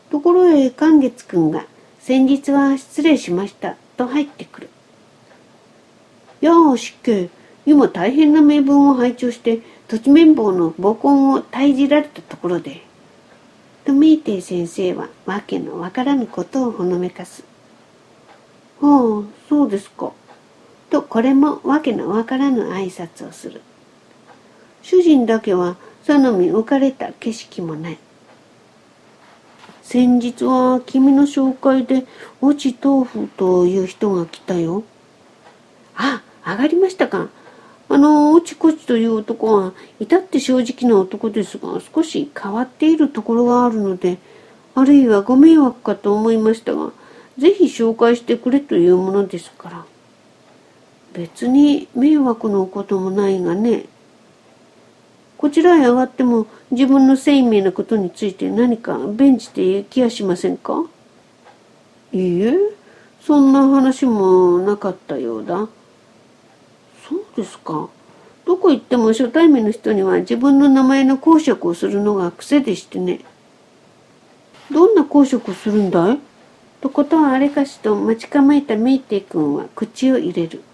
ところへ寛月くんが、先日は失礼しました、と入ってくる。やあ、失敬。今大変な名文を拝聴して、土地綿棒の母根を退じられたところで。とメイテイ先生はわけのわからぬことをほのめかす。はあ、そうですか。とこれもわけのわからぬ挨拶をする。主人だけはさのみ浮かれた景色もない。先日は君の紹介で越智豆腐という人が来たよ。あ、上がりましたか。越智こちという男は至って正直な男ですが、少し変わっているところがあるので、あるいはご迷惑かと思いましたが、ぜひ紹介してくれというものですから。別に迷惑のこともないがね。こちらへ上がっても自分の生命のことについて何か弁じていきやしませんか。いいえ、そんな話もなかったようだ。そうですか。どこ行っても初対面の人には自分の名前の講釈をするのが癖でしてね。どんな講釈をするんだいとことはあれかしと待ち構えたメイテイ君は口を入れる。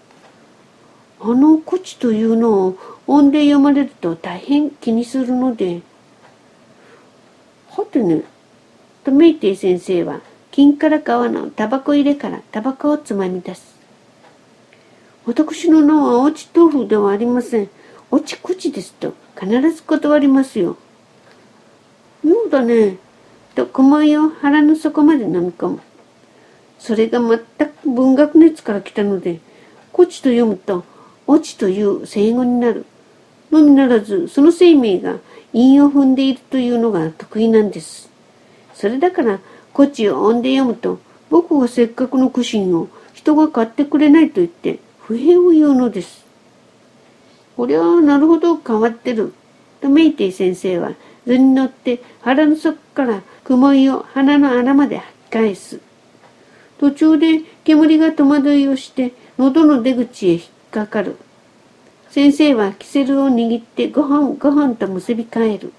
古地というのを音で読まれると大変気にするので。はてね、とメイテイ先生は金から革のタバコ入れからタバコをつまみ出す。私の名は越智豆腐ではありません。越智こちですと必ず断りますよ。妙だね。と小米を腹の底まで飲み込む。それが全く文学熱から来たので、こちと読むと、越智という生語になる。のみならず、その生命が韻を踏んでいるというのが得意なんです。それだから、こちを音で読むと、僕がせっかくの苦心を人が買ってくれないと言って、不平を言うのです。こりゃあ、なるほど変わってる。とメイテイ先生は図に乗って腹の底から雲井を鼻の穴まで吐き返す。途中で煙が戸惑いをして喉の出口へ引っかかる。先生はキセルを握ってごはんと結び替える。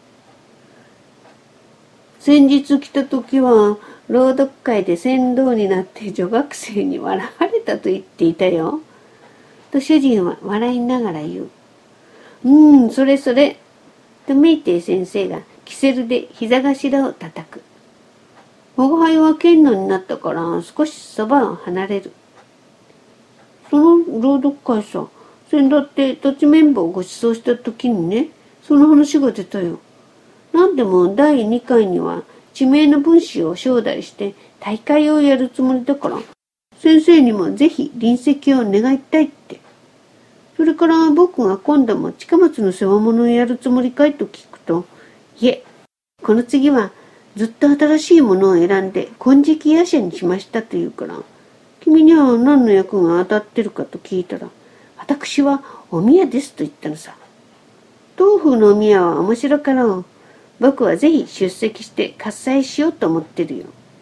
先日来た時は朗読会で船頭になって女学生に笑われたと言っていたよ。と主人は笑いながら言う。それそれ。とメイテイ先生がキセルで膝頭を叩く。我輩は剣能になったから少しそばを離れる。その朗読会さ、先だって土地綿棒をご馳走した時にね、その話が出たよ。なんでも第2回には地名の分子を招待して大会をやるつもりだから、先生にもぜひ臨席を願いたいって。それから僕が今度も近松の世話物をやるつもりかいと聞くと、いえ、この次はずっと新しいものを選んで金色夜叉にしましたと言うから、君には何の役が当たってるかと聞いたら、私はお宮ですと言ったのさ。豆腐のお宮は面白かろう。僕はぜひ出席して喝采しようと思ってるよ。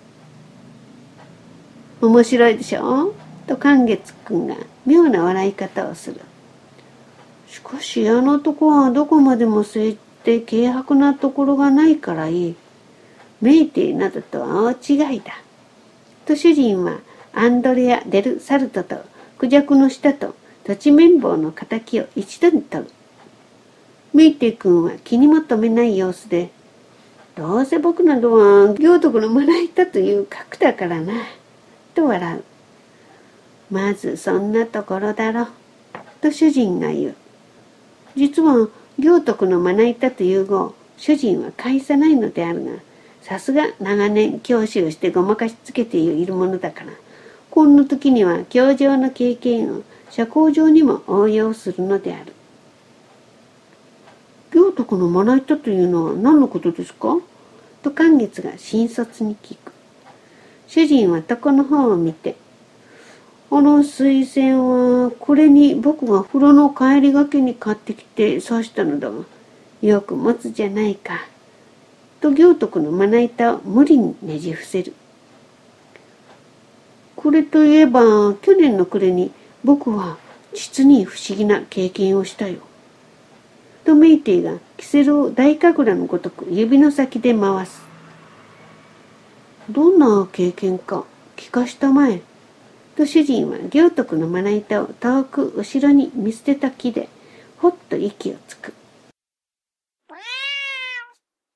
面白いでしょと寛月くんが妙な笑い方をする。しかしあの男はどこまでもそう言って軽薄なところがないからいい。メイテイなどとは大違いだ。と主人はアンドレア・デル・サルトとクジャクの下と土地綿棒の敵を一度に取る。メイテイ君は気にも留めない様子で、どうせ僕などは行徳のまな板という格だからな、と笑う。まずそんなところだろ、と主人が言う。実は行徳のまな板という語を主人は返さないのであるが、さすが長年教師をしてごまかしつけているものだから、こんな時には教場の経験を社交上にも応用するのである。行徳のまな板というのは何のことですかと寛月が新卒に聞く。主人は床の方を見て、水仙はこれに僕が風呂の帰りがけに買ってきて刺したのだが、よく持つじゃないか。と行徳のまな板を無理にねじ伏せる。これといえば去年の暮れに僕は実に不思議な経験をしたよ。とメイテイがキセルを大神楽のごとく指の先で回す。 どんな経験か聞かしたまえ。と主人は行徳のまな板を遠く後ろに見捨てた木でほっと息をつく。